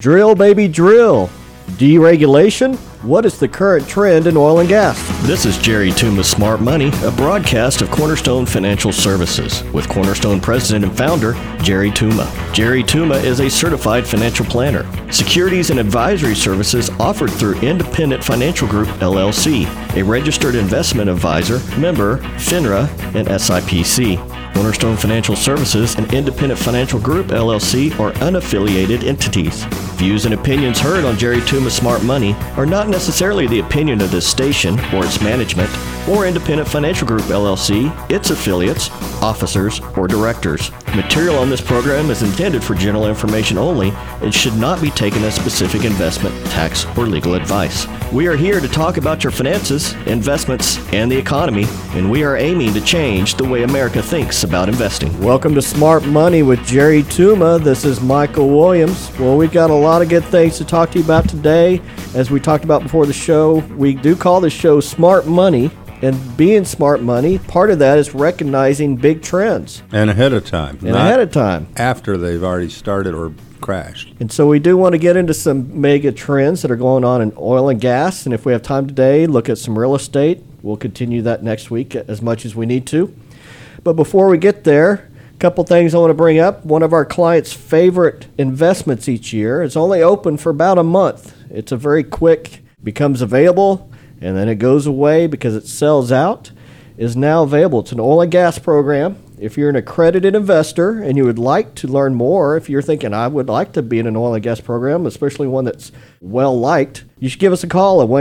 Drill, baby, drill. Deregulation? What is the current trend in oil and gas? This is Jerry Tuma Smart Money, a broadcast of Cornerstone Financial Services with Cornerstone President and Founder, Jerry Tuma. Jerry Tuma is a certified financial planner. Securities and advisory services offered through Independent Financial Group, LLC, a registered investment advisor, member, FINRA, and SIPC. Cornerstone Financial Services and Independent Financial Group, LLC are unaffiliated entities. Views and opinions heard on Jerry Tuma Smart Money are not necessarily the opinion of this station or its management or Independent Financial Group, LLC, its affiliates, officers, or directors. Material on this program is intended for general information only and should not be taken as specific investment, tax, or legal advice. We are here to talk about your finances, investments, and the economy, and we are aiming to change the way America thinks about investing. Welcome to Smart Money with Jerry Tuma. This is Michael Williams. Well, we've got a lot of good things to talk to you about today. As we talked about before the show, we do call this show Smart Money. And being smart money, part of that is recognizing big trends. And ahead of time. After they've already started or crashed. And so we do want to get into some mega trends that are going on in oil and gas. And if we have time today, look at some real estate. We'll continue that next week as much as we need to. But before we get there, a couple things I want to bring up. One of our clients' favorite investments each year is only open for about a month. It's a very quick, becomes available, and then it goes away because it sells out, is now available. It's an oil and gas program. If you're an accredited investor and you would like to learn more, if you're thinking, I would like to be in an oil and gas program, especially one that's well-liked, you should give us a call at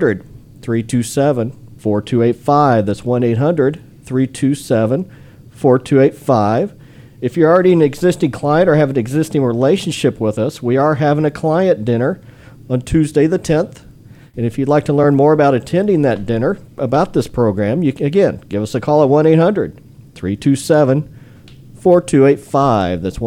1-800-327-4285. That's 1-800-327-4285. If you're already an existing client or have an existing relationship with us, we are having a client dinner on Tuesday the 10th. And if you'd like to learn more about attending that dinner, about this program, you can, again, give us a call at 1-800-327-4285. That's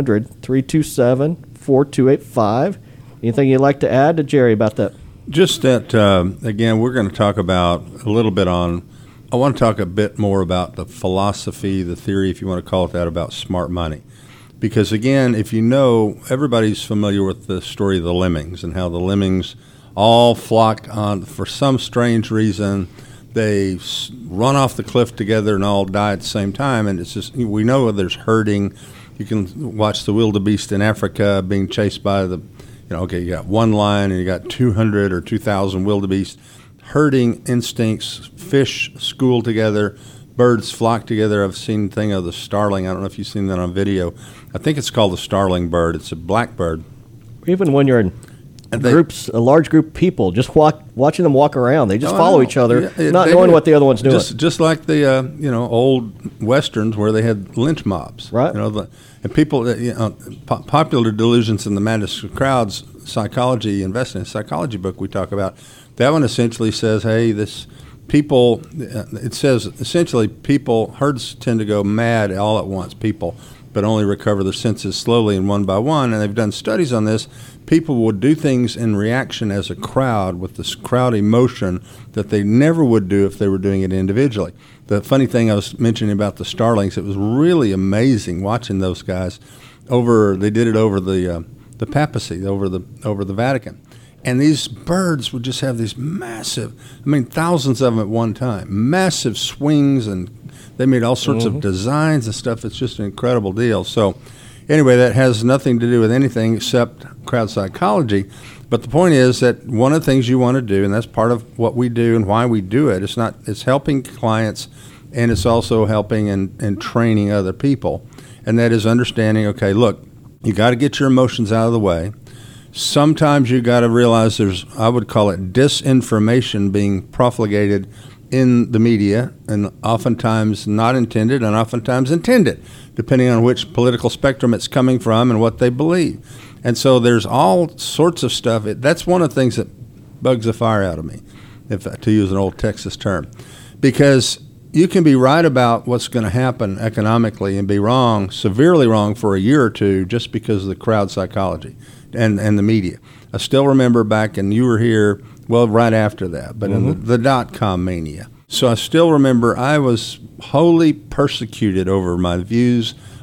1-800-327-4285. Anything you'd like to add to Jerry about that? Just that, again, we're going to talk about a little bit on, I want to talk a bit more about the philosophy, the theory, if you want to call it that, about smart money. Because, again, if you know, everybody's familiar with the story of the lemmings and how the lemmings all flock on for some strange reason. They run off the cliff together and all die at the same time. And it's just, we know there's herding. You can watch the wildebeest in Africa being chased by the, you got one lion and you got 200 or 2,000 wildebeest. Herding instincts, fish school together, birds flock together. I've seen the thing of the starling. I don't know if you've seen that on video. I think it's called the starling bird. It's a black bird. Even when you're in groups, a large group of people, just watching them walk around. They just follow each other, not knowing what the other one's doing. Just like the old westerns where they had lynch mobs, right? And people, popular delusions in the madness of crowds, psychology, investing in psychology book we talk about. That one essentially says, hey, it says essentially herds tend to go mad all at once. People, but only recover their senses slowly and one by one. And they've done studies on this. People would do things in reaction as a crowd with this crowd emotion that they never would do if they were doing it individually. The funny thing I was mentioning about the starlings, it was really amazing watching those guys they did it over the papacy, over the Vatican. And these birds would just have these massive, thousands of them at one time, massive swings, and they made all sorts of designs and stuff. It's just an incredible deal. So anyway, that has nothing to do with anything except crowd psychology. But the point is that one of the things you want to do, and that's part of what we do and why we do it, it's helping clients, and it's also helping and training other people. And that is understanding, okay, look, you got to get your emotions out of the way. Sometimes you got to realize I would call it disinformation being profligated in the media, and oftentimes not intended and oftentimes intended, depending on which political spectrum it's coming from and what they believe. And so there's all sorts of stuff. That's one of the things that bugs the fire out of me, to use an old Texas term, because you can be right about what's going to happen economically and be wrong, severely wrong, for a year or two just because of the crowd psychology and the media. I still remember back, and you were here, well, right after that, but in the dot-com mania. So I still remember I was wholly persecuted over my views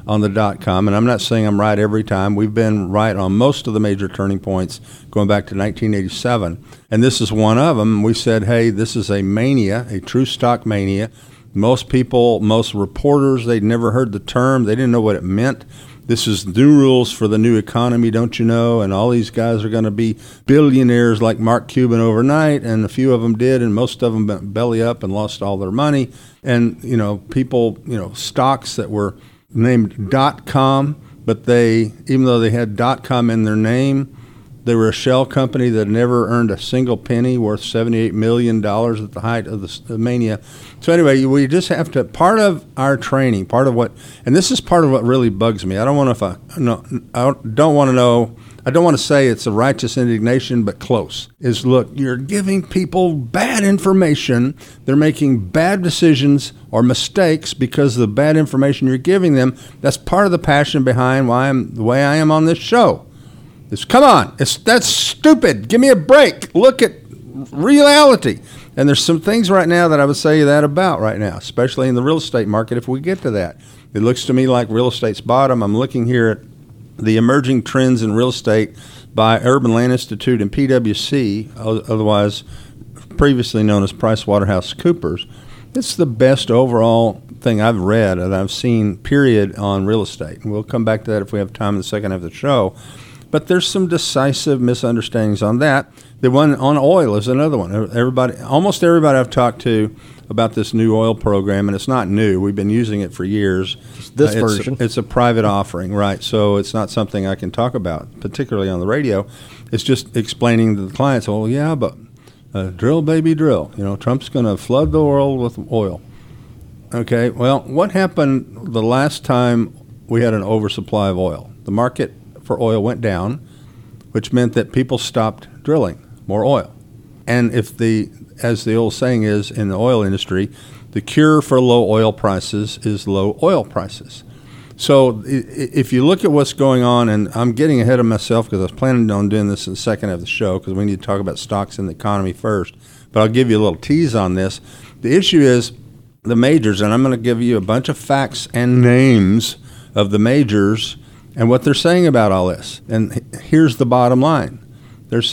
on the .com, and I'm not saying I'm right every time. We've been right on most of the major turning points going back to 1987, and this is one of them. We said, hey, this is a mania, a true stock mania. Most people, most reporters, they'd never heard the term. They didn't know what it meant. This is new rules for the new economy, don't you know? And all these guys are going to be billionaires like Mark Cuban overnight, and a few of them did, and most of them went belly up and lost all their money. And, people, stocks that were named .com, but even though they had .com in their name, they were a shell company that never earned a single penny, worth $78 million at the height of the mania. So anyway, we just have to, part of our training, and this is part of what really bugs me. I don't want to say it's a righteous indignation, but close, is look, you're giving people bad information. They're making bad decisions or mistakes because of the bad information you're giving them. That's part of the passion behind why I'm the way I am on this show. Come on, that's stupid. Give me a break. Look at reality. And there's some things right now that I would say that about right now, especially in the real estate market if we get to that. It looks to me like real estate's bottom. I'm looking here at the emerging trends in real estate by Urban Land Institute and PwC, otherwise previously known as PricewaterhouseCoopers. It's the best overall thing I've read and I've seen, period, on real estate. And we'll come back to that if we have time in the second half of the show. But there's some decisive misunderstandings on that. The one on oil is another one. Almost everybody I've talked to about this new oil program, and it's not new. We've been using it for years. This version. It's a private offering, right? So it's not something I can talk about, particularly on the radio. It's just explaining to the clients, well, yeah, but drill, baby, drill. Trump's going to flood the world with oil. Okay, well, what happened the last time we had an oversupply of oil? The market for oil went down, which meant that people stopped drilling more oil. And as the old saying is in the oil industry, the cure for low oil prices is low oil prices. So if you look at what's going on, and I'm getting ahead of myself because I was planning on doing this in the second half of the show because we need to talk about stocks in the economy first, but I'll give you a little tease on this. The issue is the majors, and I'm going to give you a bunch of facts and names of the majors and what they're saying about all this. And here's the bottom line. They're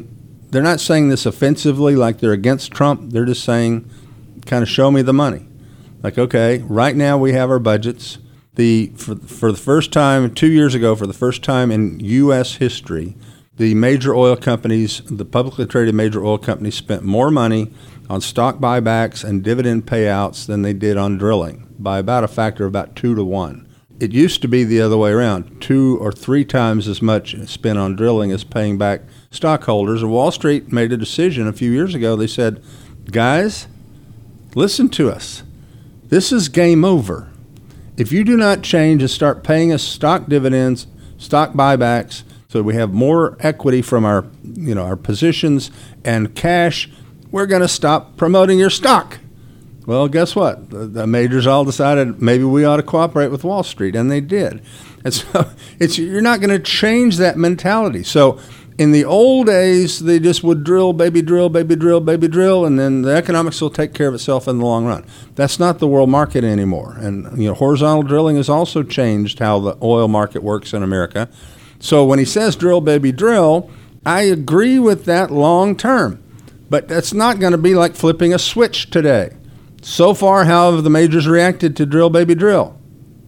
not saying this offensively like they're against Trump. They're just saying, kind of show me the money. Like, okay, right now we have our budgets. For the first time, 2 years ago, for the first time in U.S. history, the major oil companies, the publicly traded major oil companies, spent more money on stock buybacks and dividend payouts than they did on drilling, by about a factor of about 2 to 1. It used to be the other way around, 2 or 3 times as much spent on drilling as paying back stockholders. And Wall Street made a decision a few years ago. They said, guys, listen to us. This is game over. If you do not change and start paying us stock dividends, stock buybacks, so we have more equity from our positions and cash, we're going to stop promoting your stock. Well, guess what? The majors all decided maybe we ought to cooperate with Wall Street, and they did. And so you're not going to change that mentality. So in the old days, they just would drill, baby, drill, baby, drill, baby, drill, and then the economics will take care of itself in the long run. That's not the world market anymore. And horizontal drilling has also changed how the oil market works in America. So when he says drill, baby, drill, I agree with that long term. But that's not going to be like flipping a switch today. So far, how have the majors reacted to drill, baby, drill?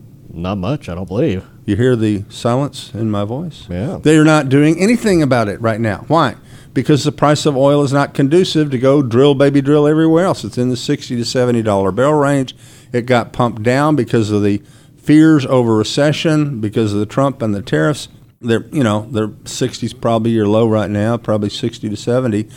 Not much, I don't believe. You hear the silence in my voice? Yeah. They are not doing anything about it right now. Why? Because the price of oil is not conducive to go drill, baby, drill everywhere else. It's in the $60 to $70 barrel range. It got pumped down because of the fears over recession, because of the Trump and the tariffs. They're 60's probably your low right now, probably 60 to 70.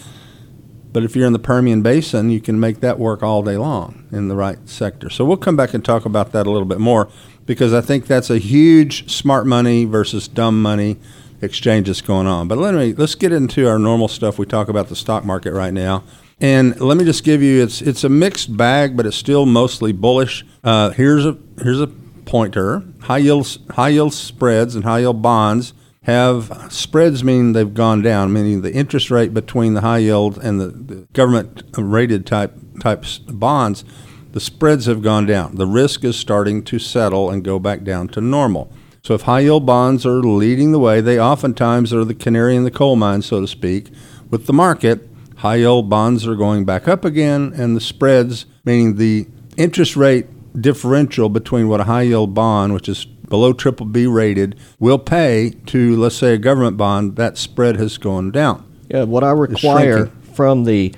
But if you're in the Permian Basin, you can make that work all day long in the right sector. So we'll come back and talk about that a little bit more, because I think that's a huge smart money versus dumb money exchange that's going on. But let's get into our normal stuff. We talk about the stock market right now. And let me just give you, it's a mixed bag, but it's still mostly bullish. Here's a pointer. High yield spreads and high yield bonds have spreads, mean they've gone down, meaning the interest rate between the high yield and the government rated type bonds the spreads have gone down. The risk is starting to settle and go back down to normal. So if high-yield bonds are leading the way, they oftentimes are the canary in the coal mine, so to speak, with the market. High-yield bonds are going back up again, and the spreads, meaning the interest rate differential between what a high-yield bond, which is below BBB rated, will pay to, let's say, a government bond, that spread has gone down. Yeah, what I require from the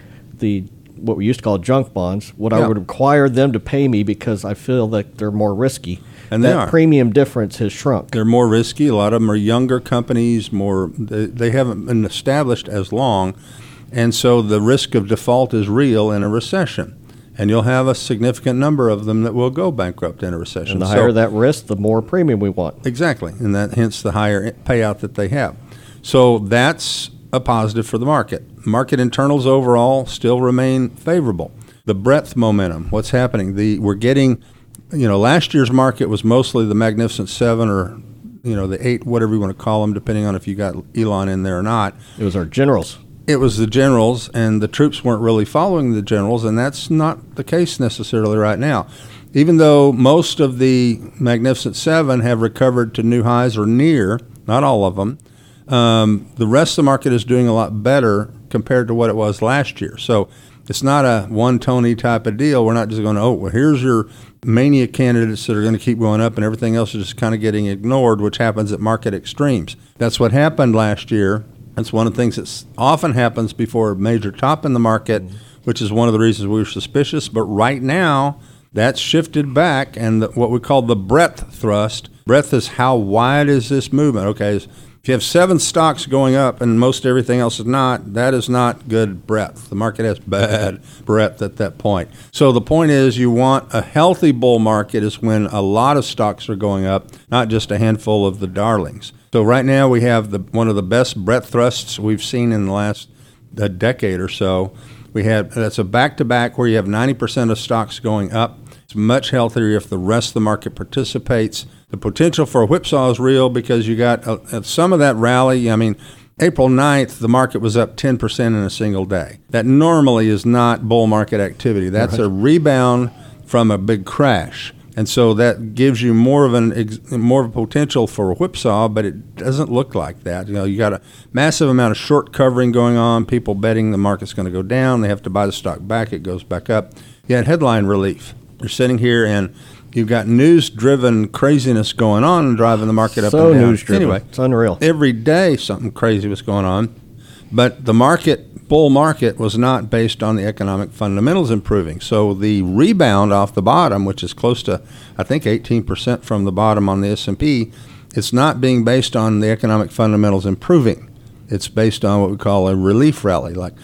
what we used to call junk bonds, what I would require them to pay me because I feel that they're more risky. And that premium difference has shrunk. They're more risky. A lot of them are younger companies, they haven't been established as long, and so the risk of default is real in a recession. And you'll have a significant number of them that will go bankrupt in a recession. And the higher that risk, the more premium we want. Exactly, and that hence the higher payout that they have. So that's a positive for the market. Market internals overall still remain favorable. The breadth momentum, what's happening? We're getting, last year's market was mostly the Magnificent Seven or, the 8, whatever you want to call them, depending on if you got Elon in there or not. It was our generals. It was the generals, and the troops weren't really following the generals, and that's not the case necessarily right now. Even though most of the Magnificent Seven have recovered to new highs or near, not all of them, the rest of the market is doing a lot better compared to what it was last year. So it's not a one-Tony type of deal. We're not just going, here's your mania candidates that are going to keep going up and everything else is just kind of getting ignored, which happens at market extremes. That's what happened last year. That's one of the things that often happens before a major top in the market, which is one of the reasons we were suspicious. But right now, that's shifted back, and what we call the breadth thrust. Breadth is how wide is this movement? Okay, if you have 7 stocks going up and most everything else is not, that is not good breadth. The market has bad breadth at that point. So the point is you want a healthy bull market is when a lot of stocks are going up, not just a handful of the darlings. So right now we have one of the best breadth thrusts we've seen in the last decade or so. That's a back-to-back where you have 90% of stocks going up. It's much healthier if the rest of the market participates. The potential for a whipsaw is real because you got some of that rally. I mean, April 9th, the market was up 10% in a single day. That normally is not bull market activity. That's a rebound from a big crash. And so that gives you more of a potential for a whipsaw, but it doesn't look like that. You got a massive amount of short covering going on, people betting the market's going to go down. They have to buy the stock back. It goes back up. You had headline relief. You're sitting here and you've got news-driven craziness going on and driving the market up and down. So news-driven. Anyway, it's unreal. Every day something crazy was going on. But the bull market was not based on the economic fundamentals improving. So the rebound off the bottom, which is close to, I think, 18% from the bottom on the S&P, it's not being based on the economic fundamentals improving. It's based on what we call a relief rally, like,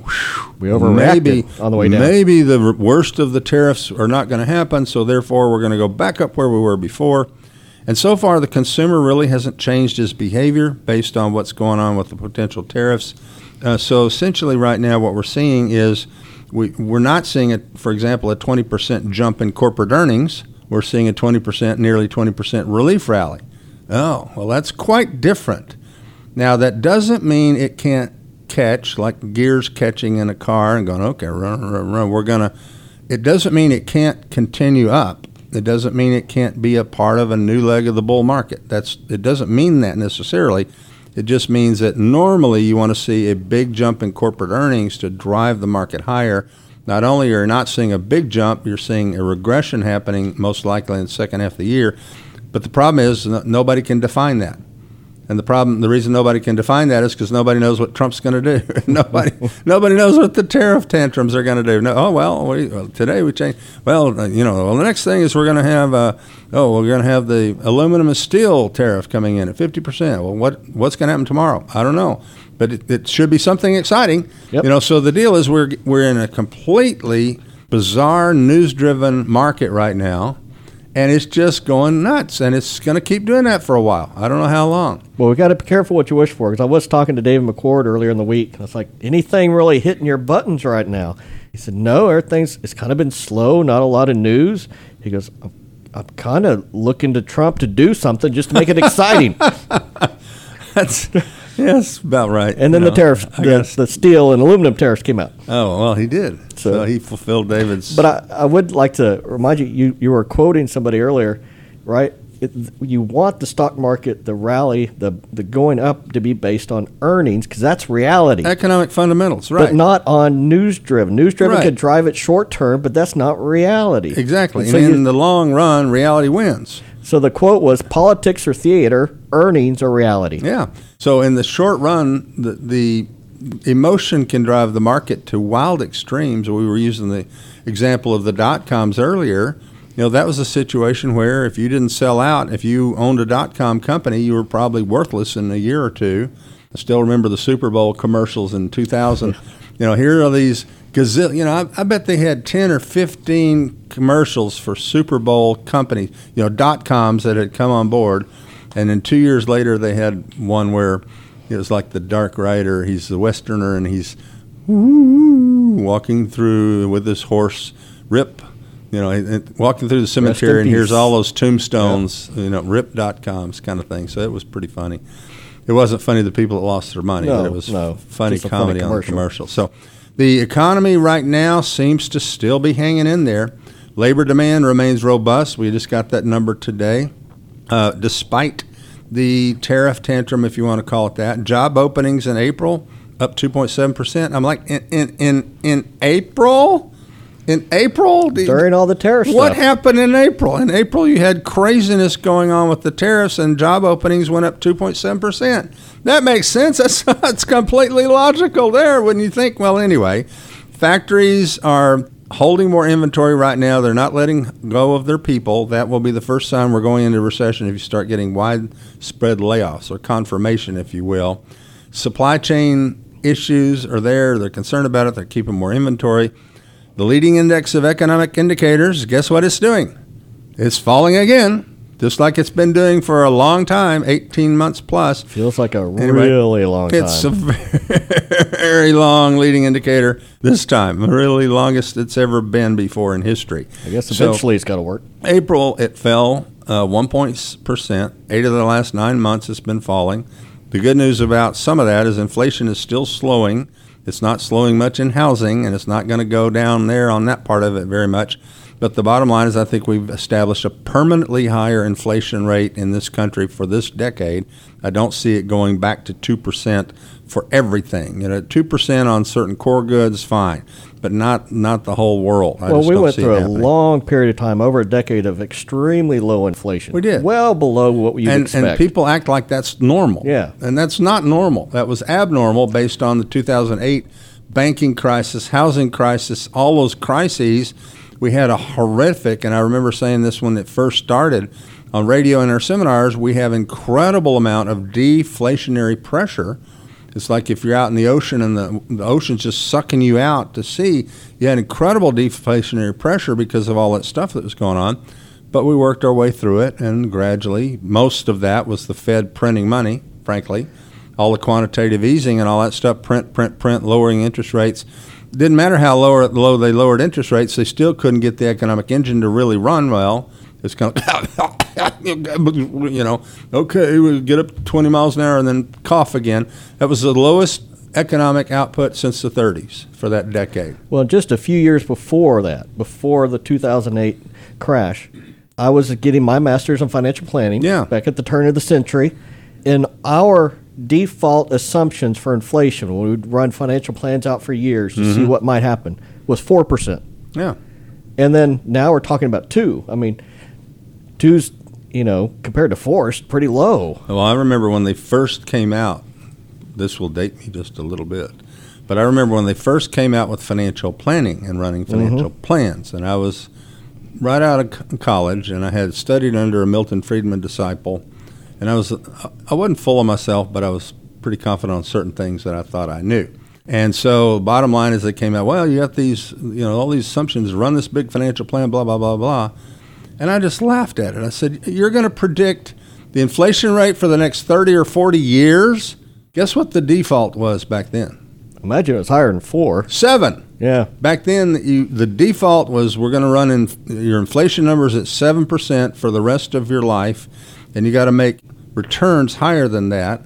we overreacted on the way down. Maybe the worst of the tariffs are not going to happen, so therefore we're going to go back up where we were before. And so far, the consumer really hasn't changed his behavior based on what's going on with the potential tariffs. So essentially right now what we're seeing is we're not seeing, for example, a 20% jump in corporate earnings. We're seeing a nearly 20% relief rally. Oh, well, that's quite different. Now, that doesn't mean it can't catch, like gears catching in a car and going, okay, run. It doesn't mean it can't continue up. It doesn't mean it can't be a part of a new leg of the bull market. It doesn't mean that necessarily. It just means that normally you want to see a big jump in corporate earnings to drive the market higher. Not only are you not seeing a big jump, you're seeing a regression happening most likely in the second half of the year. But the problem is nobody can define that. And the reason nobody can define that is because nobody knows what Trump's going to do. Nobody knows what the tariff tantrums are going to do. Today we changed. The next thing is we're going to have the aluminum and steel tariff coming in at 50%. Well, what's going to happen tomorrow? I don't know, but it should be something exciting. Yep. So the deal is we're in a completely bizarre news-driven market right now. And it's just going nuts, and it's going to keep doing that for a while. I don't know how long. Well, we got to be careful what you wish for, because I was talking to David McCord earlier in the week, and it's like, anything really hitting your buttons right now? He said, no, it's kind of been slow, not a lot of news. He goes, I'm kind of looking to Trump to do something just to make it exciting. Yes, about right. And then the tariffs, the steel and aluminum tariffs came out. Oh, well, he did. So he fulfilled David's. But I would like to remind you, you were quoting somebody earlier, right? You want the stock market, the rally, the going up to be based on earnings, because that's reality. Economic fundamentals, right. But not on news-driven. News-driven Right. could drive it short-term, but that's not reality. Exactly. And so And in the long run, reality wins. So the quote was, politics or theater, earnings or reality. Yeah. So in the short run, the emotion can drive the market to wild extremes. We were using the example of the dot-coms earlier. You know, that was a situation where if you didn't sell out, if you owned a dot-com company, you were probably worthless in a year or two. I still remember the Super Bowl commercials in 2000. You know, here are these gazillion, you know, I bet they had 10 or 15 commercials for Super Bowl companies, you know, dot-coms that had come on board. And then 2 years later, they had one where it was like the Dark Rider. He's the Westerner, and he's walking through with his horse, Rip. You know, walking through the cemetery, and here's all those tombstones, you know, rip.coms kind of thing. So it was pretty funny. It wasn't funny to the people that lost their money, but it was funny comedy on the commercial. So the economy right now seems to still be hanging in there. Labor demand remains robust. We just got that number today. Despite the tariff tantrum, if you want to call it that. Job openings in April, up 2.7%. I'm like, in April? In April? During all the tariff stuff. What happened in April? In April, you had craziness going on with the tariffs, and job openings went up 2.7%. That makes sense. That's completely logical there when you think, well, anyway, factories are holding more inventory right now. They're not letting go of their people. That will be the first sign we're going into recession if you start getting widespread layoffs, or confirmation, if you will. Supply chain issues are there. They're concerned about it. They're keeping more inventory. The leading index of economic indicators, guess what it's doing? It's falling again, just like it's been doing for a long time, 18 months plus. Feels like a really long time. It's a very long leading indicator this time, really longest it's ever been before in history. I guess eventually it's got to work. April, it fell 1%. 8 of the last 9 months it's been falling. The good news about some of that is inflation is still slowing. It's not slowing much in housing, and it's not going to go down there on that part of it very much. But the bottom line is I think we've established a permanently higher inflation rate in this country for this decade. I don't see it going back to 2% for everything. You know, 2% on certain core goods, fine, but not the whole world. Well, we went through a long period of time, over a decade of extremely low inflation. We did. Well below what you'd expect. And people act like that's normal. Yeah. And that's not normal. That was abnormal based on the 2008 banking crisis, housing crisis, all those crises. We had a horrific, and I remember saying this when it first started on radio in our seminars, we have incredible amount of deflationary pressure. It's like if you're out in the ocean and the ocean's just sucking you out to sea, you had incredible deflationary pressure because of all that stuff that was going on. But we worked our way through it, and gradually, most of that was the Fed printing money, frankly. All the quantitative easing and all that stuff, print, lowering interest rates. Didn't matter how low they lowered interest rates, they still couldn't get the economic engine to really run well. It's kind of, you know, okay, we get up 20 miles an hour and then cough again. That was the lowest economic output since the 30s for that decade. Well, just a few years before that, before the 2008 crash, I was getting my master's in financial planning back at the turn of the century. And our default assumptions for inflation, when we'd run financial plans out for years to see what might happen, was 4%. Yeah. And then now we're talking about 2. I mean, 2's, you know, compared to 4 is pretty low. Well, I remember when they first came out, this will date me just a little bit, but I remember when they first came out with financial planning and running financial plans, and I was right out of college, and I had studied under a Milton Friedman disciple, and I wasn't full of myself, but I was pretty confident on certain things that I thought I knew. And so the bottom line is they came out, well, you got these, you know, all these assumptions, run this big financial plan, blah, blah, blah, blah. And I just laughed at it. I said, you're going to predict the inflation rate for the next 30 or 40 years? Guess what the default was back then? Imagine it was higher than 4. 7. Yeah. Back then, the default was we're going to run in your inflation numbers at 7% for the rest of your life, and you got to make returns higher than that.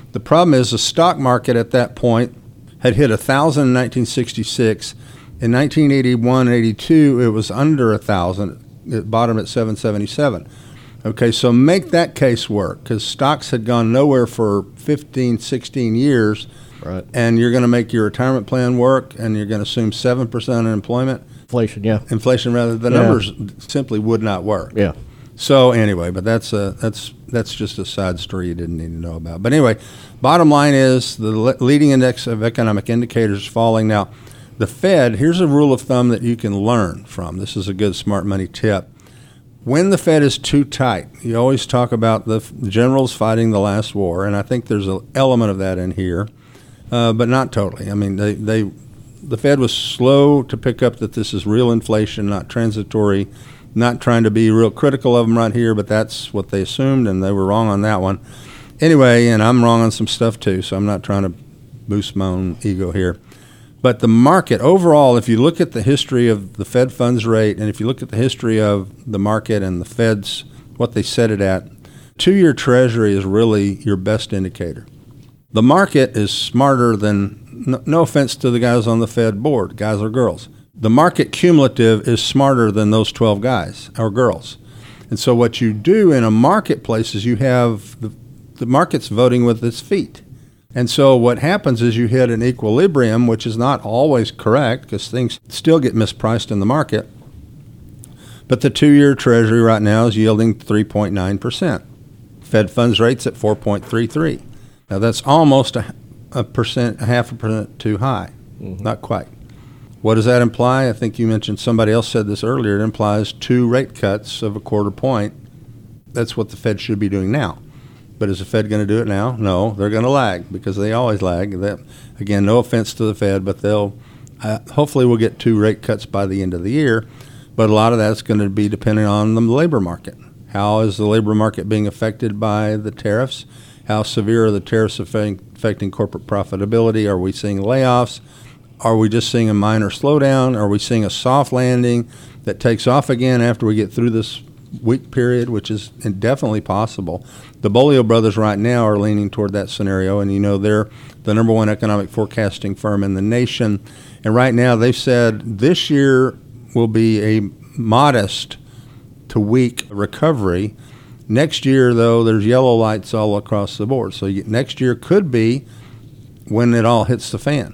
The problem is the stock market at that point had hit 1,000 in 1966. In 1981, 82, it was under 1,000. It bottomed at 777. Okay, so make that case work, because stocks had gone nowhere for 15, 16 years, Right. and you're going to make your retirement plan work, and you're going to assume 7% unemployment. Inflation, yeah. Inflation, rather, the numbers simply would not work. Yeah. So anyway, but that's just a side story you didn't need to know about. But anyway, bottom line is the leading index of economic indicators is falling. Now, the Fed, here's a rule of thumb that you can learn from. This is a good smart money tip. When the Fed is too tight, you always talk about the generals fighting the last war, and I think there's an element of that in here, but not totally. I mean, the Fed was slow to pick up that this is real inflation, not transitory. Not trying to be real critical of them right here, but that's what they assumed, and they were wrong on that one. Anyway, and I'm wrong on some stuff too, so I'm not trying to boost my own ego here. But the market overall, if you look at the history of the Fed funds rate, and if you look at the history of the market and the Fed's, what they set it at, 2-year Treasury is really your best indicator. The market is smarter than, no offense to the guys on the Fed board, guys or girls. The market cumulative is smarter than those 12 guys or girls. And so what you do in a marketplace is you have the market's voting with its feet. And so what happens is you hit an equilibrium, which is not always correct because things still get mispriced in the market. But the 2-year Treasury right now is yielding 3.9%. Fed funds rate's at 4.33. Now that's almost a half a percent too high. Mm-hmm. Not quite. What does that imply? I think you mentioned, somebody else said this earlier, it implies 2 rate cuts of a quarter point. That's what the Fed should be doing now. But is the Fed going to do it now? No, they're going to lag because they always lag. That, again, no offense to the Fed, but they'll hopefully we'll get 2 rate cuts by the end of the year. But a lot of that's going to be dependent on the labor market. How is the labor market being affected by the tariffs? How severe are the tariffs affecting corporate profitability? Are we seeing layoffs? Are we just seeing a minor slowdown? Are we seeing a soft landing that takes off again after we get through this weak period, which is definitely possible? The Bolio brothers right now are leaning toward that scenario, and you know they're the number 1 economic forecasting firm in the nation. And right now they've said this year will be a modest to weak recovery. Next year, though, there's yellow lights all across the board. So next year could be when it all hits the fan.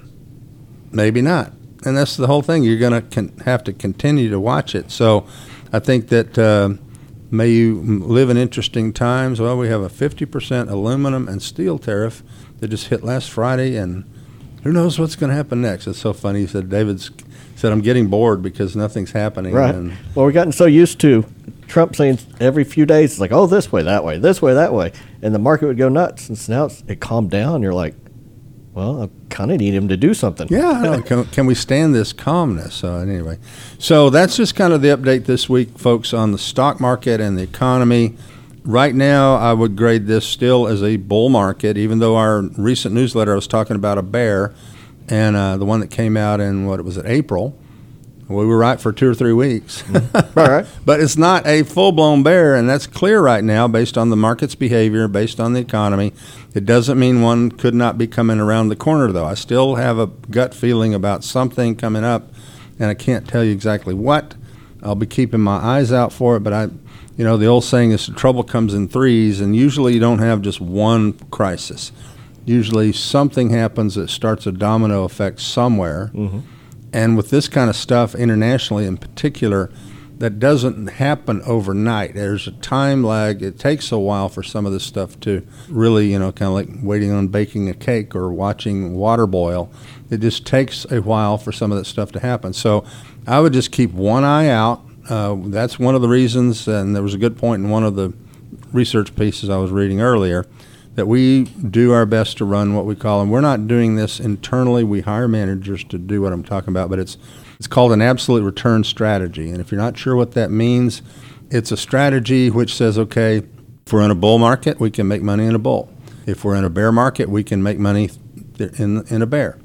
Maybe not. And that's the whole thing. You're going to have to continue to watch it. So I think that may you live in interesting times. Well, we have a 50% aluminum and steel tariff that just hit last Friday, and who knows what's going to happen next. It's so funny. He said, David said, I'm getting bored because nothing's happening. Right. Well, we're gotten so used to Trump saying every few days, it's like, oh, this way, that way, this way, that way. And the market would go nuts. And so now it calmed down. You're like, well, I kind of need him to do something. Yeah, can we stand this calmness? So anyway, so that's just kind of the update this week, folks, on the stock market and the economy. Right now, I would grade this still as a bull market, even though our recent newsletter I was talking about a bear, and the one that came out in, April. We were right for 2 or 3 weeks. Mm-hmm. All right. But it's not a full-blown bear, and that's clear right now based on the market's behavior, based on the economy. It doesn't mean one could not be coming around the corner, though. I still have a gut feeling about something coming up, and I can't tell you exactly what. I'll be keeping my eyes out for it, but the old saying is trouble comes in threes, and usually you don't have just one crisis. Usually something happens that starts a domino effect somewhere. Mm-hmm. And with this kind of stuff internationally in particular, that doesn't happen overnight. There's a time lag. It takes a while for some of this stuff to really, kind of like waiting on baking a cake or watching water boil. It just takes a while for some of that stuff to happen. So I would just keep one eye out. That's one of the reasons, and there was a good point in one of the research pieces I was reading earlier, that we do our best to run what we call, and we're not doing this internally. We hire managers to do what I'm talking about, but it's called an absolute return strategy. And if you're not sure what that means, it's a strategy which says, okay, if we're in a bull market, we can make money in a bull. If we're in a bear market, we can make money in a bear.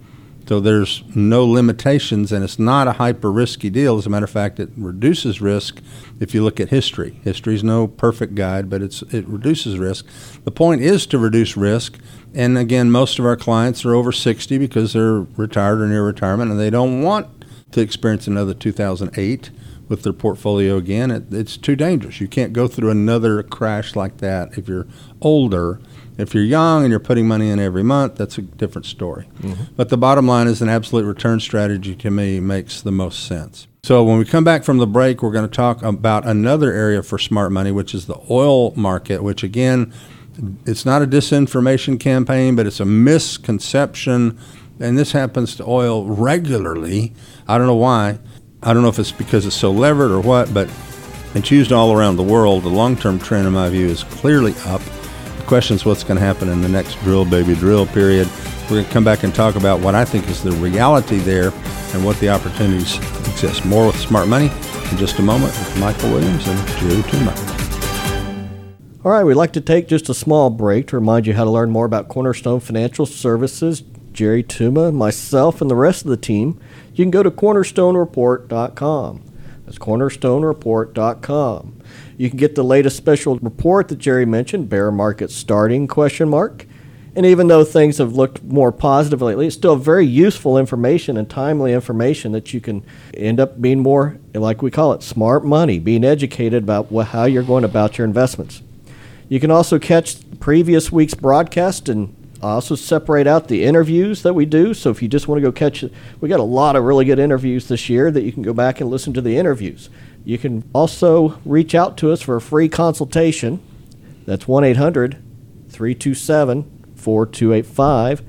So there's no limitations, and it's not a hyper-risky deal. As a matter of fact, it reduces risk if you look at history. History is no perfect guide, but it reduces risk. The point is to reduce risk, and again, most of our clients are over 60 because they're retired or near retirement, and they don't want to experience another 2008 with their portfolio again. It's too dangerous. You can't go through another crash like that if you're older. If you're young and you're putting money in every month, that's a different story. Mm-hmm. But the bottom line is an absolute return strategy to me makes the most sense. So when we come back from the break, we're going to talk about another area for smart money, which is the oil market, which again, it's not a disinformation campaign, but it's a misconception. And this happens to oil regularly. I don't know why. I don't know if it's because it's so levered or what, but it's used all around the world. The long-term trend, in my view, is clearly up. The question is what's going to happen in the next drill, baby, drill period. We're going to come back and talk about what I think is the reality there and what the opportunities exist. More with Smart Money in just a moment with Michael Williams and Jerry Tuma. All right, we'd like to take just a small break to remind you how to learn more about Cornerstone Financial Services. Jerry Tuma, myself, and the rest of the team, you can go to cornerstonereport.com. That's cornerstonereport.com. You can get the latest special report that Jerry mentioned, bear market starting, ? And even though things have looked more positive lately, it's still very useful information and timely information that you can end up being more, like we call it, smart money, being educated about how you're going about your investments. You can also catch previous week's broadcast and also separate out the interviews that we do. So if you just want to go catch it, we got a lot of really good interviews this year that you can go back and listen to the interviews. You can also reach out to us for a free consultation. That's 1-800-327-4285,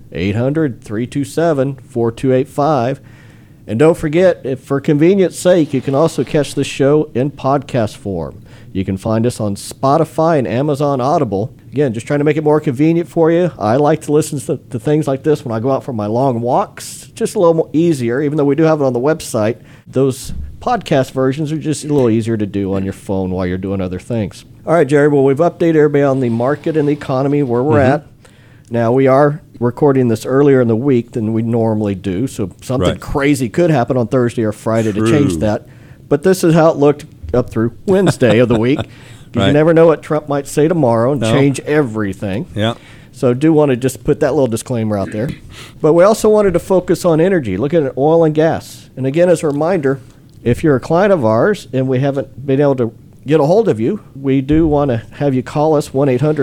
800-327-4285. And don't forget, if for convenience sake, you can also catch the show in podcast form. You can find us on Spotify and Amazon Audible. Again, just trying to make it more convenient for you. I like to listen to things like this when I go out for my long walks. Just a little more easier, even though we do have it on the website. Those podcast versions are just a little easier to do on your phone while you're doing other things. All right, Jerry, well, we've updated everybody on the market and the economy, where we're at. Now, we are recording this earlier in the week than we normally do, so something crazy could happen on Thursday or Friday to change that. But this is how it looked up through Wednesday of the week. You never know what Trump might say tomorrow and change everything. Yeah. So do want to just put that little disclaimer out there. But we also wanted to focus on energy, looking at oil and gas. And again, as a reminder, if you're a client of ours and we haven't been able to get a hold of you, we do want to have you call us,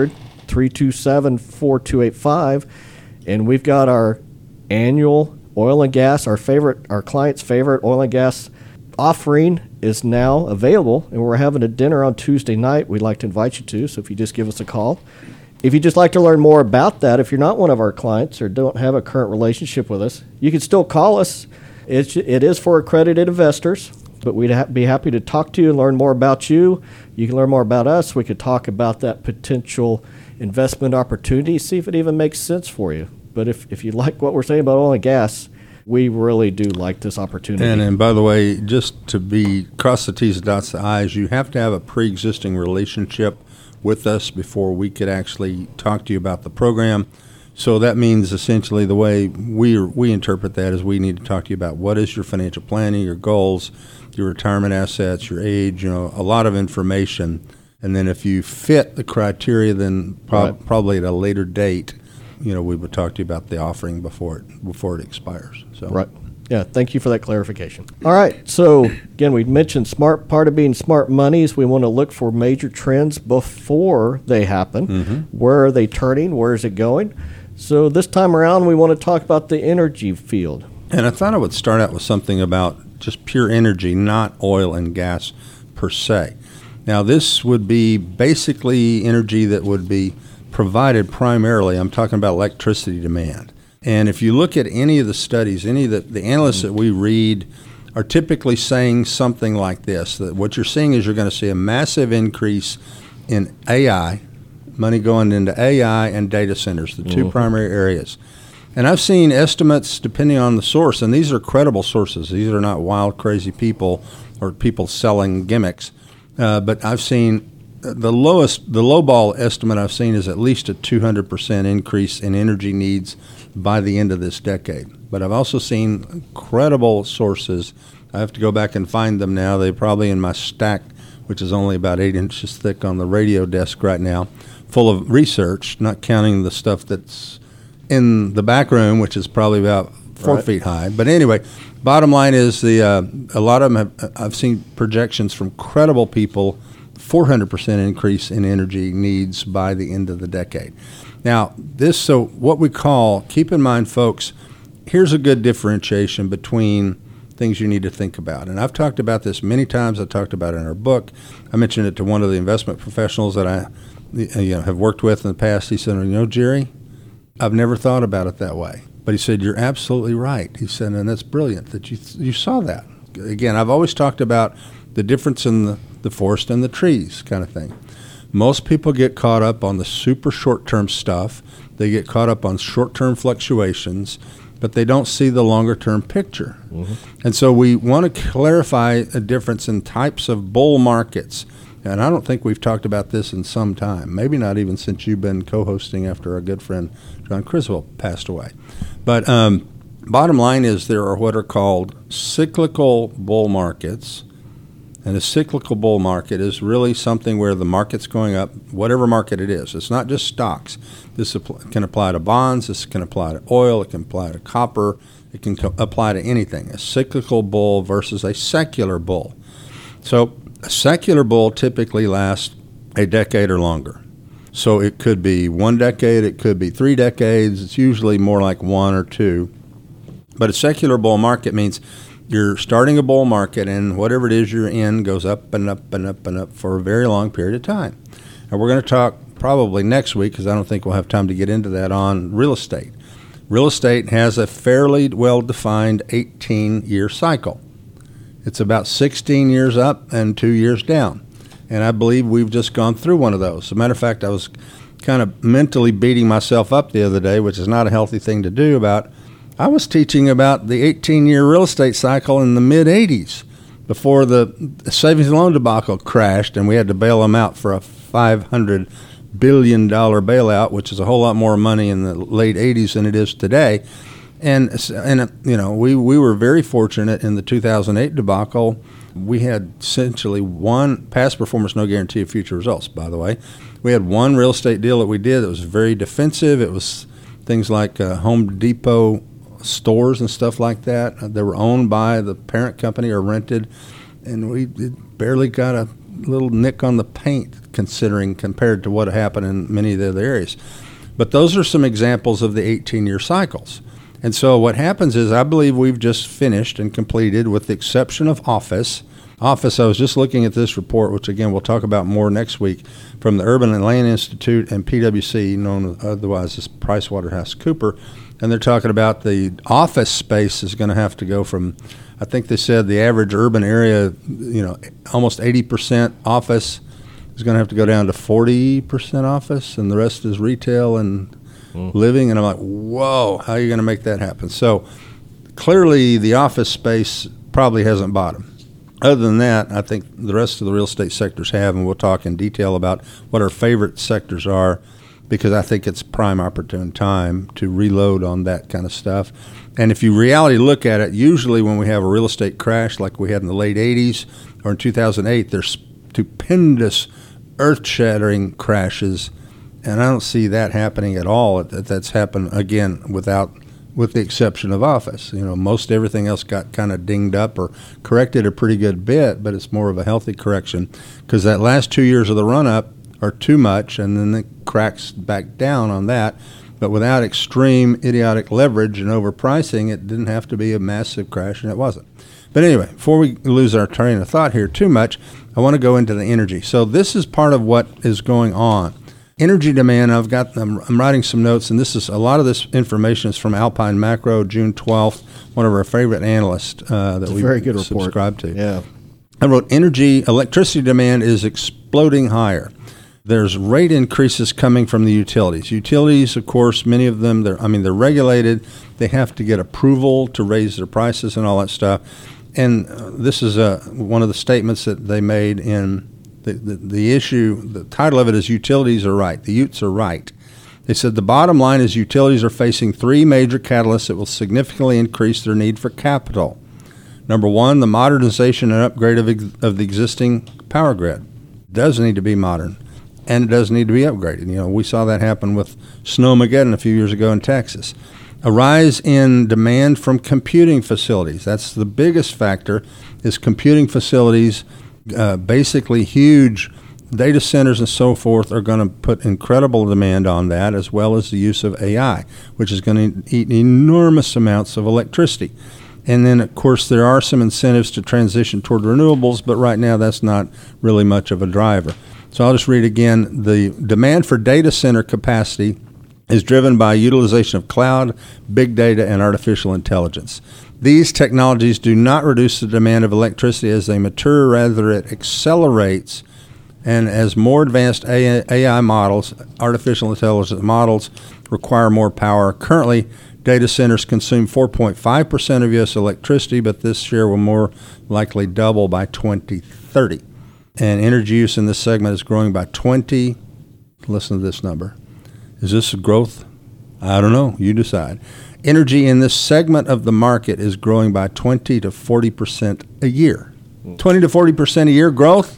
1-800-327-4285. And we've got our annual oil and gas, our client's favorite oil and gas offering is now available, and we're having a dinner on Tuesday night we'd like to invite you to, so if you just give us a call. If you'd just like to learn more about that, if you're not one of our clients or don't have a current relationship with us, you can still call us. It is for accredited investors, but we'd be happy to talk to you and learn more about you. You can learn more about us. We could talk about that potential investment opportunity, see if it even makes sense for you. But if you like what we're saying about oil and gas, we really do like this opportunity. And by the way, just to be cross the T's and dots the I's, you have to have a pre-existing relationship with us before we could actually talk to you about the program. So that means essentially the way we interpret that is we need to talk to you about what is your financial planning, your goals, your retirement assets, your age, a lot of information. And then if you fit the criteria, then probably at a later date, we would talk to you about the offering before it expires. So. Right. Yeah, thank you for that clarification. All right, so again, we mentioned part of being smart money is we want to look for major trends before they happen. Mm-hmm. Where are they turning? Where is it going? So this time around, we want to talk about the energy field. And I thought I would start out with something about just pure energy, not oil and gas per se. Now, this would be basically energy that would be provided primarily, I'm talking about electricity demand. And if you look at any of the studies, any of the analysts that we read are typically saying something like this, that what you're seeing is you're going to see a massive increase in AI, money going into AI and data centers, the two primary areas. And I've seen estimates depending on the source, and these are credible sources. These are not wild, crazy people or people selling gimmicks. But I've seen the lowball estimate I've seen is at least a 200% increase in energy needs by the end of this decade. But I've also seen incredible sources. I have to go back and find them now. They're probably in my stack, which is only about 8 inches thick on the radio desk right now, full of research, not counting the stuff that's in the back room, which is probably about 4 feet high. But anyway, bottom line is a lot of them I've seen projections from credible people, 400% increase in energy needs by the end of the decade. Now, so what we call, keep in mind, folks, here's a good differentiation between things you need to think about. And I've talked about this many times. I talked about it in our book. I mentioned it to one of the investment professionals that I have worked with in the past. He said, Jerry, I've never thought about it that way. But he said, you're absolutely right. He said, and that's brilliant that you saw that. Again, I've always talked about the difference in the forest and the trees kind of thing. Most people get caught up on the super short-term stuff. They get caught up on short-term fluctuations, but they don't see the longer-term picture. Mm-hmm. And so we want to clarify a difference in types of bull markets. And I don't think we've talked about this in some time, maybe not even since you've been co-hosting after our good friend John Criswell passed away. But bottom line is there are what are called cyclical bull markets. And a cyclical bull market is really something where the market's going up, whatever market it is. It's not just stocks. This can apply to bonds. This can apply to oil. It can apply to copper. It can apply to anything. A cyclical bull versus a secular bull. So a secular bull typically lasts a decade or longer. So it could be 1 decade. It could be 3 decades. It's usually more like 1 or 2. But a secular bull market means you're starting a bull market, and whatever it is you're in goes up and up and up and up for a very long period of time. And we're going to talk probably next week, because I don't think we'll have time to get into that, on real estate. Real estate has a fairly well-defined 18-year cycle. It's about 16 years up and 2 years down. And I believe we've just gone through one of those. As a matter of fact, I was kind of mentally beating myself up the other day, which is not a healthy thing to do, I was teaching about the 18-year real estate cycle in the mid-'80s before the savings and loan debacle crashed, and we had to bail them out for a $500 billion bailout, which is a whole lot more money in the late 80s than it is today. And we were very fortunate in the 2008 debacle. We had essentially one past performance, no guarantee of future results, by the way. We had one real estate deal that we did that was very defensive. It was things like Home Depot stores and stuff like that. They were owned by the parent company or rented, and we barely got a little nick on the paint compared to what happened in many of the other areas. But those are some examples of the 18-year cycles. And so what happens is I believe we've just finished and completed, with the exception of office. I was just looking at this report, which again we'll talk about more next week, from the Urban and Land Institute and PwC, known otherwise as PricewaterhouseCoopers. And they're talking about the office space is going to have to go from, I think they said the average urban area, almost 80% office is going to have to go down to 40% office, and the rest is retail and living. And I'm like, whoa, how are you going to make that happen? So clearly the office space probably hasn't bottomed. Other than that, I think the rest of the real estate sectors have, and we'll talk in detail about what our favorite sectors are, because I think it's prime opportune time to reload on that kind of stuff. And if you reality look at it, usually when we have a real estate crash like we had in the late 80s or in 2008, there's stupendous, earth-shattering crashes, and I don't see that happening at all. That's happened, again, with the exception of office. Most everything else got kind of dinged up or corrected a pretty good bit, but it's more of a healthy correction, because that last 2 years of the run-up are too much, and then it cracks back down on that. But without extreme idiotic leverage and overpricing, it didn't have to be a massive crash, and it wasn't. But anyway, before we lose our train of thought here too much, I want to go into the energy. So this is part of what is going on. Energy demand, I'm writing some notes, and a lot of this information is from Alpine Macro, June 12th, one of our favorite analysts that we very good report. Subscribe to. Yeah. I wrote, electricity demand is exploding higher. There's rate increases coming from the utilities. Utilities, of course, many of them, they're regulated. They have to get approval to raise their prices and all that stuff. And this is one of the statements that they made in the issue. The title of it is "Utilities Are Right." The Utes are right. They said the bottom line is utilities are facing three major catalysts that will significantly increase their need for capital. Number one, the modernization and upgrade of the existing power grid. It does need to be modern, and it does need to be upgraded. We saw that happen with Snowmageddon a few years ago in Texas. A rise in demand from computing facilities. That's the biggest factor, is computing facilities. Basically huge data centers and so forth are going to put incredible demand on that, as well as the use of AI, which is going to eat enormous amounts of electricity. And then, of course, there are some incentives to transition toward renewables, but right now that's not really much of a driver. So I'll just read again. The demand for data center capacity is driven by utilization of cloud, big data, and artificial intelligence. These technologies do not reduce the demand of electricity as they mature, rather it accelerates. And as more advanced AI models, artificial intelligence models, require more power. Currently, data centers consume 4.5% of U.S. electricity, but this share will more likely double by 2030. And energy use in this segment is growing by 20. Listen to this number. Is this growth? I don't know. You decide. Energy in this segment of the market is growing by 20 to 40% a year. 20 to 40% a year growth?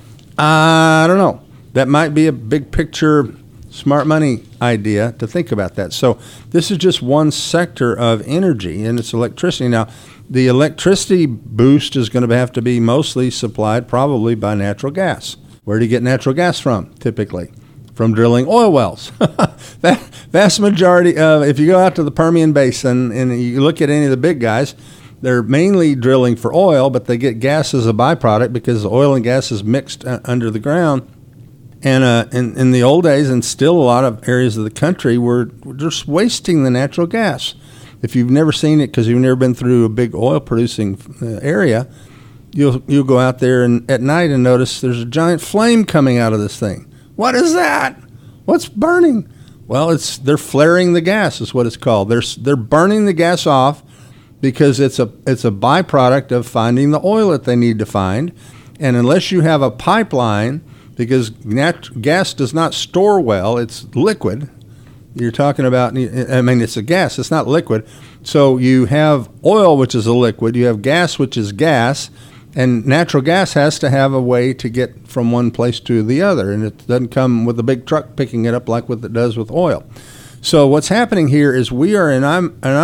I don't know. That might be a big picture smart money idea to think about that. So this is just one sector of energy, and it's electricity. Now, the electricity boost is going to have to be mostly supplied probably by natural gas. Where do you get natural gas from, typically? From drilling oil wells. That vast majority of, if you go out to the Permian Basin and you look at any of the big guys, they're mainly drilling for oil, but they get gas as a byproduct because the oil and gas is mixed under the ground. And in the old days, and still a lot of areas of the country, we're just wasting the natural gas. If you've never seen it because you've never been through a big oil-producing area, you'll go out there and at night and notice there's a giant flame coming out of this thing. What is that? What's burning? Well, they're flaring the gas is what it's called. They're burning the gas off because it's a byproduct of finding the oil that they need to find. And unless you have a pipeline, because gas does not store well, it's liquid. You're talking about, it's a gas, it's not liquid. So you have oil, which is a liquid, you have gas, which is gas, and natural gas has to have a way to get from one place to the other, and it doesn't come with a big truck picking it up like what it does with oil. So what's happening here is we are, in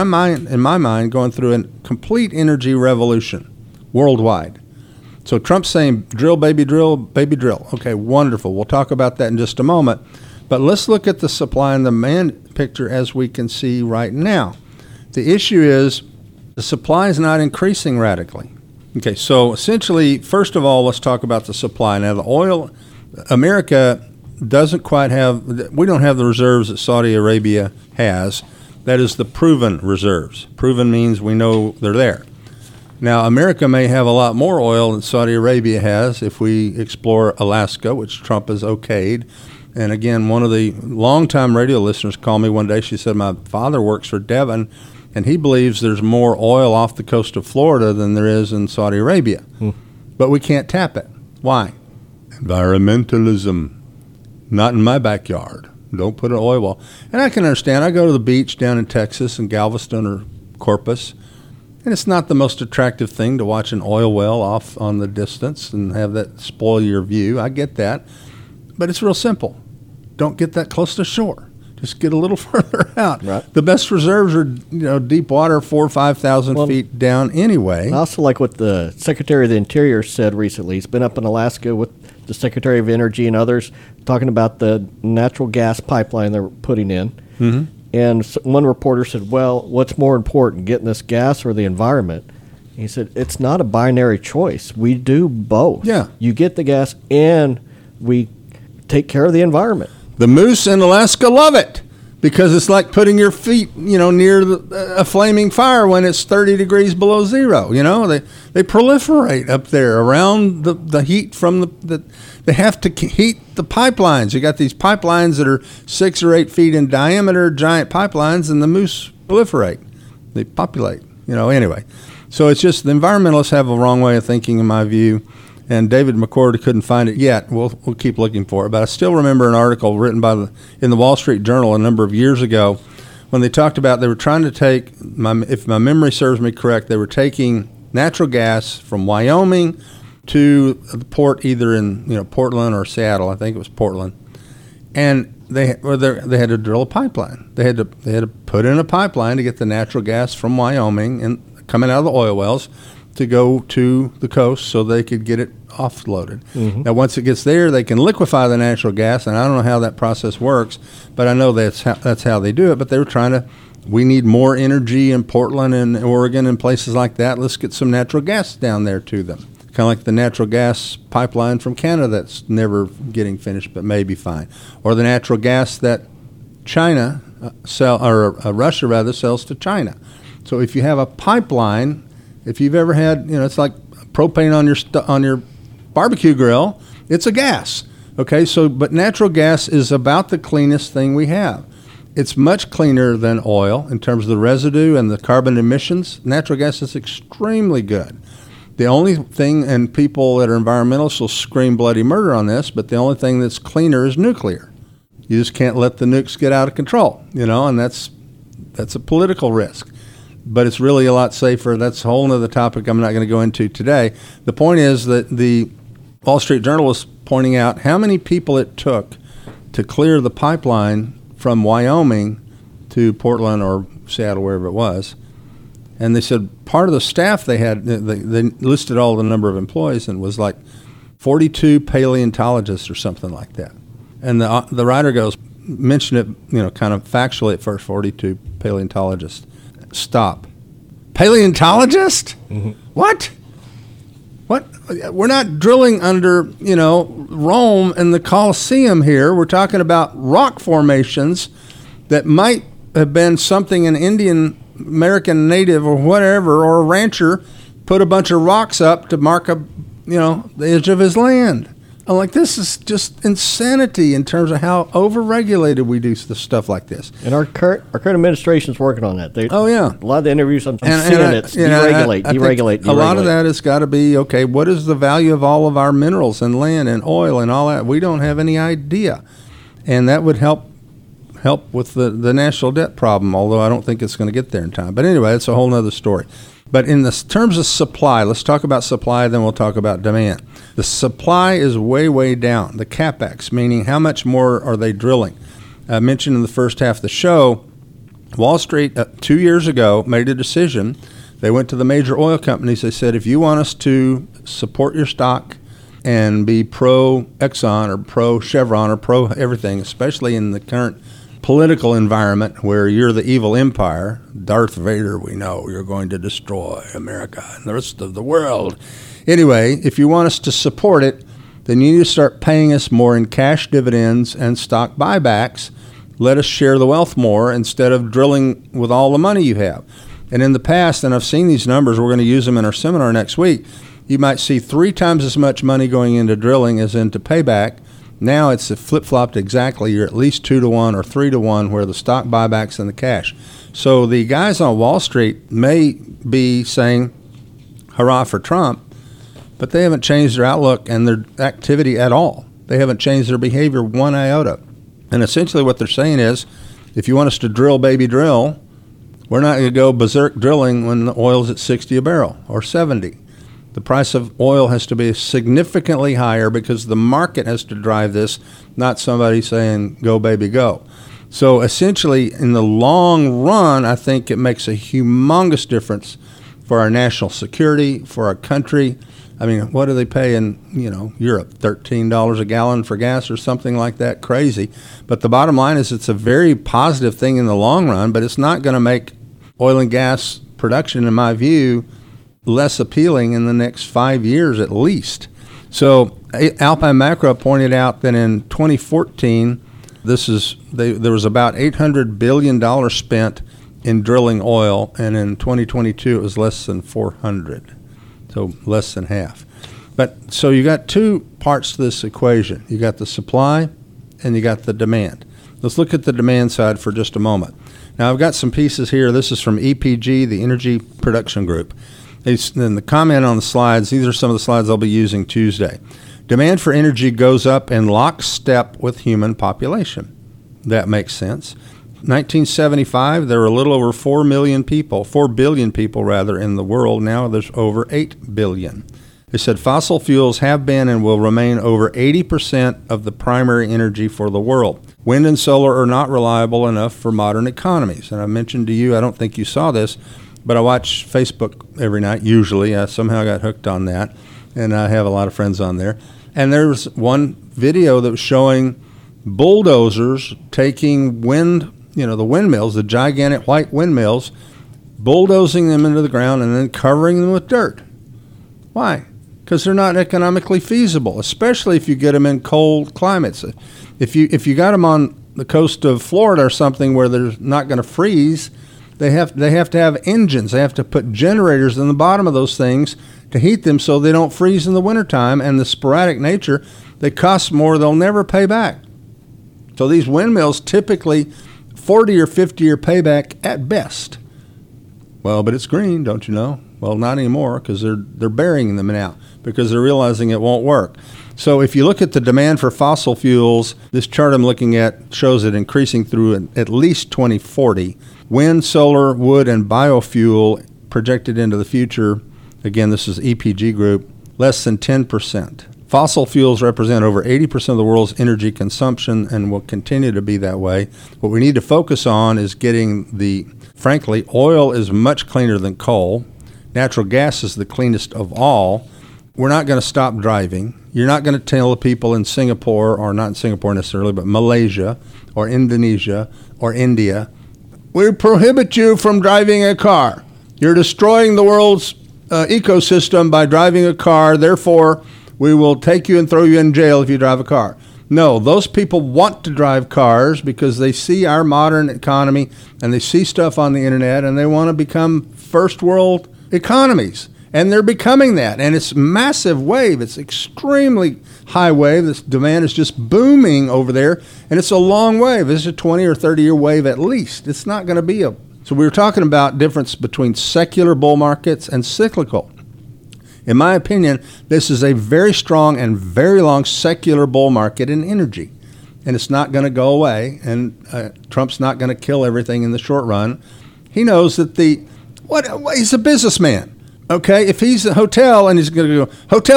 my mind, going through a complete energy revolution worldwide. So Trump's saying, drill, baby, drill, baby, drill. Okay, wonderful. We'll talk about that in just a moment. But let's look at the supply and demand picture as we can see right now. The issue is the supply is not increasing radically. Okay, so essentially, first of all, let's talk about the supply. Now, the oil, America doesn't quite have, we don't have the reserves that Saudi Arabia has. That is the proven reserves. Proven means we know they're there. Now, America may have a lot more oil than Saudi Arabia has if we explore Alaska, which Trump has okayed. And again, one of the longtime radio listeners called me one day. She said, my father works for Devon, and he believes there's more oil off the coast of Florida than there is in Saudi Arabia. But we can't tap it. Why? Environmentalism. Not in my backyard. Don't put an oil well. And I can understand. I go to the beach down in Texas in Galveston or Corpus, and it's not the most attractive thing to watch an oil well off on the distance and have that spoil your view. I get that. But it's real simple. Don't get that close to shore. Just get a little further out. Right. The best reserves are, deep water, 4,000 or 5,000 feet down anyway. I also like what the Secretary of the Interior said recently. He's been up in Alaska with the Secretary of Energy and others talking about the natural gas pipeline they're putting in. Mm-hmm. And one reporter said, well, what's more important, getting this gas or the environment? He said, it's not a binary choice. We do both. Yeah. You get the gas and we take care of the environment. The moose in Alaska love it because it's like putting your feet, near a flaming fire when it's 30 degrees below zero. They proliferate up there around the heat from they have to heat the pipelines. You got these pipelines that are 6 or 8 feet in diameter, giant pipelines, and the moose proliferate. They populate, anyway. So it's just the environmentalists have a wrong way of thinking, in my view. and David McCord couldn't find it yet. We'll keep looking for it. But I still remember an article written in the Wall Street Journal a number of years ago when they talked about they were trying to take, if my memory serves me correct, they were taking natural gas from Wyoming to the port either in Portland or Seattle. I think it was Portland. And they had to drill a pipeline. They had to put in a pipeline to get the natural gas from Wyoming and coming out of the oil wells to go to the coast so they could get it offloaded. Mm-hmm. Now, once it gets there, they can liquefy the natural gas, and I don't know how that process works, but I know that's how they do it. But they were we need more energy in Portland and Oregon and places like that. Let's get some natural gas down there to them. Kind of like the natural gas pipeline from Canada that's never getting finished but may be fine. Or the natural gas that China Russia rather sells to China. So if you have a pipeline, if you've ever had, it's like propane on your barbecue grill, it's a gas. Okay, but natural gas is about the cleanest thing we have. It's much cleaner than oil in terms of the residue and the carbon emissions. Natural gas is extremely good. The only thing, and people that are environmentalists will scream bloody murder on this, but the only thing that's cleaner is nuclear. You just can't let the nukes get out of control, and that's a political risk. But it's really a lot safer. That's a whole other topic I'm not going to go into today. The point is that the Wall Street Journal was pointing out how many people it took to clear the pipeline from Wyoming to Portland or Seattle, wherever it was. And they said part of the staff they had, they listed all the number of employees, and it was like 42 paleontologists or something like that. And the writer mentioned it, kind of factually at first, 42 paleontologists. Stop. Paleontologist? Mm-hmm. What? We're not drilling under, Rome and the Colosseum here. We're talking about rock formations that might have been something an Indian American native or whatever, or a rancher put a bunch of rocks up to mark the edge of his land. I'm like, this is just insanity in terms of how overregulated we do stuff like this. And our current administration's working on that. Oh, yeah. A lot of the interviews I'm seeing it's deregulate. A lot of that has got to be, okay, what is the value of all of our minerals and land and oil and all that? We don't have any idea. And that would help with the national debt problem, although I don't think it's going to get there in time. But anyway, that's a whole other story. But in the terms of supply, let's talk about supply, then we'll talk about demand. The supply is way, way down. The CapEx, meaning how much more are they drilling? I mentioned in the first half of the show, Wall Street 2 years ago made a decision. They went to the major oil companies. They said, if you want us to support your stock and be pro-Exxon or pro-Chevron or pro-everything, especially in the current political environment where you're the evil empire, Darth Vader, we know you're going to destroy America and the rest of the world. Anyway, if you want us to support it, then you need to start paying us more in cash dividends and stock buybacks. Let us share the wealth more instead of drilling with all the money you have. And in the past, and I've seen these numbers, we're going to use them in our seminar next week, you might see 3 times as much money going into drilling as into payback. Now it's flip-flopped exactly. You're at least 2-to-1 or 3-to-1 where the stock buybacks and the cash. So the guys on Wall Street may be saying, hurrah for Trump, but they haven't changed their outlook and their activity at all. They haven't changed their behavior one iota. And essentially what they're saying is, if you want us to drill, baby, drill, we're not going to go berserk drilling when the oil's at 60 a barrel or 70. The price of oil has to be significantly higher because the market has to drive this, not somebody saying, go, baby, go. So essentially, in the long run, I think it makes a humongous difference for our national security, for our country. I mean, what do they pay in, Europe? $13 a gallon for gas or something like that? Crazy. But the bottom line is it's a very positive thing in the long run, but it's not going to make oil and gas production, in my view, less appealing in the next 5 years at least. So Alpine Macro pointed out that in 2014, there was about $800 billion spent in drilling oil, and in 2022 it was less than 400, so less than half. But so you got 2 parts to this equation. You got the supply and you got the demand. Let's look at the demand side for just a moment. Now I've got some pieces here. This is from EPG, the Energy Production Group. Then the comment on the slides, these are some of the slides I'll be using Tuesday. Demand for energy goes up in lockstep with human population. That makes sense. 1975, there were a little over 4 billion people in the world. Now there's over 8 billion. They said fossil fuels have been and will remain over 80% of the primary energy for the world. Wind and solar are not reliable enough for modern economies. And I mentioned to you, I don't think you saw this, but I watch Facebook every night, usually. I somehow got hooked on that, and I have a lot of friends on there. And there was one video that was showing bulldozers taking the windmills, the gigantic white windmills, bulldozing them into the ground and then covering them with dirt. Why? Because they're not economically feasible, especially if you get them in cold climates. If you got them on the coast of Florida or something where they're not going to freeze, they have to have engines. They have to put generators in the bottom of those things to heat them so they don't freeze in the wintertime. And the sporadic nature, they cost more, they'll never pay back. So these windmills typically 40 or 50-year payback at best. Well, but it's green, don't you know? Well, not anymore, because they're burying them now because they're realizing it won't work. So if you look at the demand for fossil fuels, this chart I'm looking at shows it increasing through at least 2040. Wind, solar, wood, and biofuel projected into the future, again, this is EPG Group, less than 10%. Fossil fuels represent over 80% of the world's energy consumption and will continue to be that way. What we need to focus on is frankly, oil is much cleaner than coal. Natural gas is the cleanest of all. We're not going to stop driving. You're not going to tell the people in Singapore, or not in Singapore necessarily, but Malaysia or Indonesia or India, we prohibit you from driving a car. You're destroying the world's ecosystem by driving a car. Therefore, we will take you and throw you in jail if you drive a car. No, those people want to drive cars because they see our modern economy and they see stuff on the internet and they want to become first world economies. And they're becoming that. And it's a massive wave. It's extremely high wave. This demand is just booming over there. And it's a long wave. It's a 20 or 30-year wave at least. It's not going to be So we were talking about difference between secular bull markets and cyclical. In my opinion, this is a very strong and very long secular bull market in energy. And it's not going to go away. And Trump's not going to kill everything in the short run. He knows that he's a businessman. Okay, if he's a hotel and he's going to go,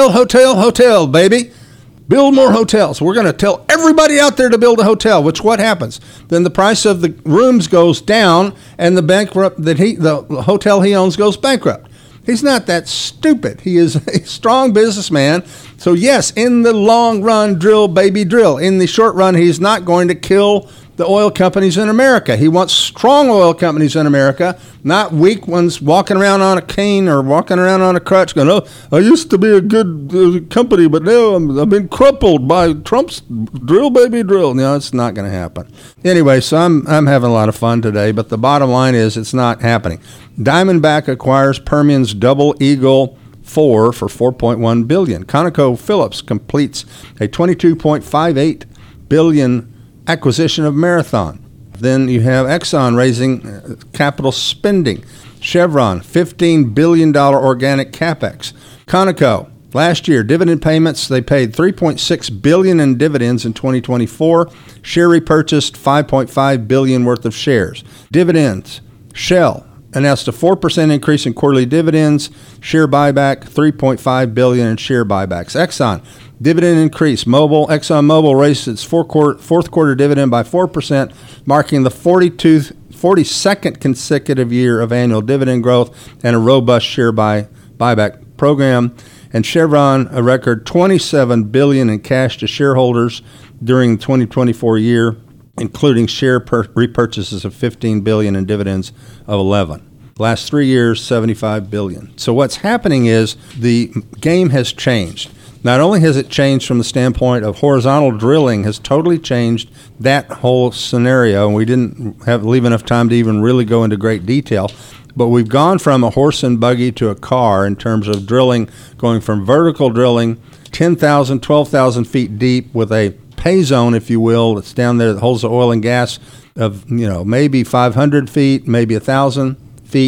hotel, baby, build more hotels. We're going to tell everybody out there to build a hotel, what happens? Then the price of the rooms goes down and the hotel he owns goes bankrupt. He's not that stupid. He is a strong businessman. So yes, in the long run, drill, baby, drill. In the short run, he's not going to kill the oil companies in America. He wants strong oil companies in America, not weak ones walking around on a cane or walking around on a crutch going, oh, I used to be a good company, but now I've been crippled by Trump's drill, baby, drill. No, it's not going to happen. Anyway, so I'm having a lot of fun today, but the bottom line is it's not happening. Diamondback acquires Permian's Double Eagle 4 for $4.1 billion. ConocoPhillips completes a $22.58 billion acquisition of Marathon. Then you have Exxon raising capital spending. Chevron, $15 billion organic capex. Conoco, last year, dividend payments, they paid $3.6 billion in dividends in 2024. Share repurchased $5.5 billion worth of shares. Dividends, Shell announced a 4% increase in quarterly dividends. Share buyback, $3.5 billion in share buybacks. Exxon, dividend increase. ExxonMobil raised its fourth quarter dividend by 4%, marking the 42nd consecutive year of annual dividend growth and a robust share buyback program. And Chevron, a record $27 billion in cash to shareholders during the 2024 year, including share repurchases of $15 billion and dividends of $11. Last 3 years, $75 billion. So what's happening is the game has changed. Not only has it changed from the standpoint of horizontal drilling, has totally changed that whole scenario, and we didn't leave enough time to even really go into great detail, but we've gone from a horse and buggy to a car in terms of drilling, going from vertical drilling 10,000, 12,000 feet deep with a pay zone, if you will, that's down there that holds the oil and gas of, maybe 500 feet, maybe 1,000 feet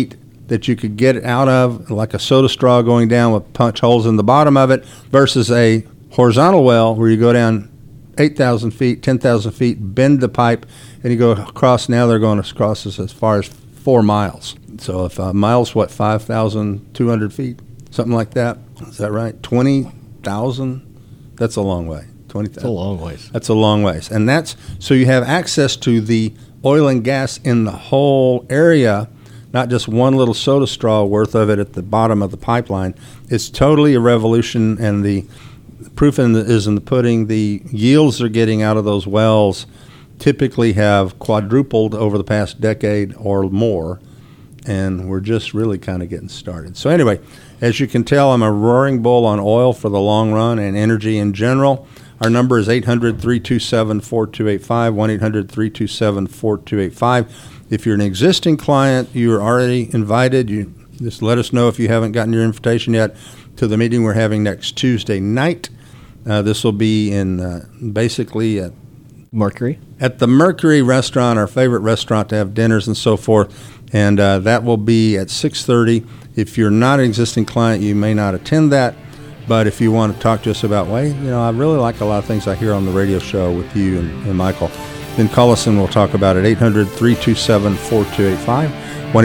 that you could get out of, like a soda straw going down with punch holes in the bottom of it, versus a horizontal well where you go down 8,000 feet, 10,000 feet, bend the pipe, and you go across. Now they're going across as far as 4 miles. So if miles, 5,200 feet, something like that. Is that right? 20,000? That's a long way. 20,000. That's a long ways. That's a long ways. And that's, so you have access to the oil and gas in the whole area, not just one little soda straw worth of it at the bottom of the pipeline. It's totally a revolution, and the proof is in the pudding. The yields they're getting out of those wells typically have quadrupled over the past decade or more, and we're just really kind of getting started. So anyway, as you can tell, I'm a roaring bull on oil for the long run and energy in general. Our number is 800-327-4285, 1-800-327-4285. If you're an existing client, you are already invited. You just let us know if you haven't gotten your invitation yet to the meeting we're having next Tuesday night. This will be in basically at Mercury. At the Mercury Restaurant, our favorite restaurant to have dinners and so forth. And that will be at 6:30. If you're not an existing client, you may not attend that. But if you want to talk to us about, I really like a lot of things I hear on the radio show with you and Michael, then call us and we'll talk about it. 800-327-4285,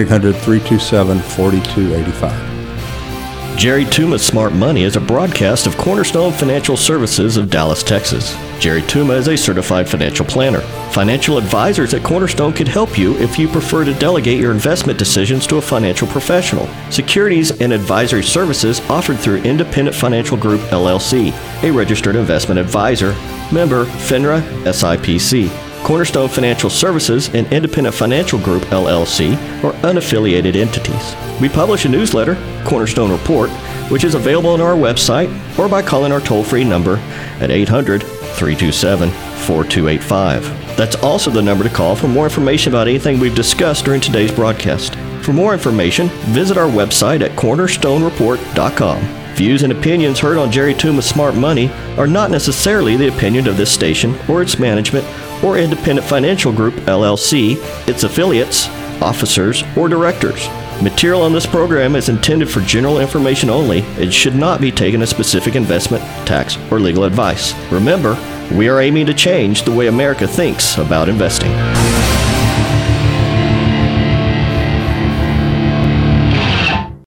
1-800-327-4285. Jerry Tuma's Smart Money is a broadcast of Cornerstone Financial Services of Dallas, Texas. Jerry Tuma is a certified financial planner. Financial advisors at Cornerstone can help you if you prefer to delegate your investment decisions to a financial professional. Securities and advisory services offered through Independent Financial Group, LLC, a registered investment advisor, member FINRA SIPC. Cornerstone Financial Services and Independent Financial Group, LLC, are unaffiliated entities. We publish a newsletter, Cornerstone Report, which is available on our website or by calling our toll-free number at 800-327-4285. That's also the number to call for more information about anything we've discussed during today's broadcast. For more information, visit our website at cornerstonereport.com. Views and opinions heard on Jerry Tuma's Smart Money are not necessarily the opinion of this station or its management or Independent Financial Group, LLC, its affiliates, officers, or directors. Material on this program is intended for general information only and should not be taken as specific investment, tax, or legal advice. Remember, we are aiming to change the way America thinks about investing.